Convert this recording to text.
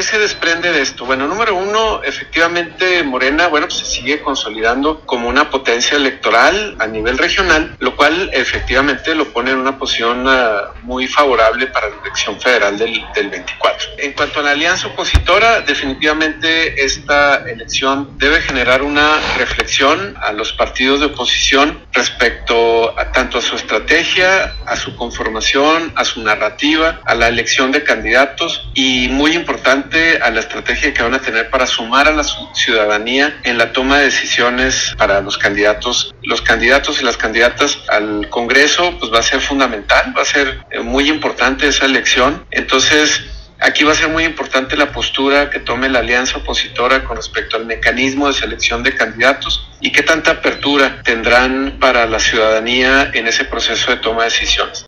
¿qué se desprende de esto? Bueno, número uno, efectivamente Morena, pues se sigue consolidando como una potencia electoral a nivel regional, lo cual efectivamente lo pone en una posición muy favorable para la elección federal del 24. En cuanto a la alianza opositora, definitivamente esta elección debe generar una reflexión a los partidos de oposición respecto a tanto a su estrategia, a su conformación, a su narrativa, a la elección de candidatos y, muy importante, a la estrategia que van a tener para sumar a la ciudadanía en la toma de decisiones para los candidatos. Los candidatos y las candidatas al Congreso, pues va a ser fundamental, va a ser muy importante esa elección. Entonces, aquí va a ser muy importante la postura que tome la alianza opositora con respecto al mecanismo de selección de candidatos y qué tanta apertura tendrán para la ciudadanía en ese proceso de toma de decisiones.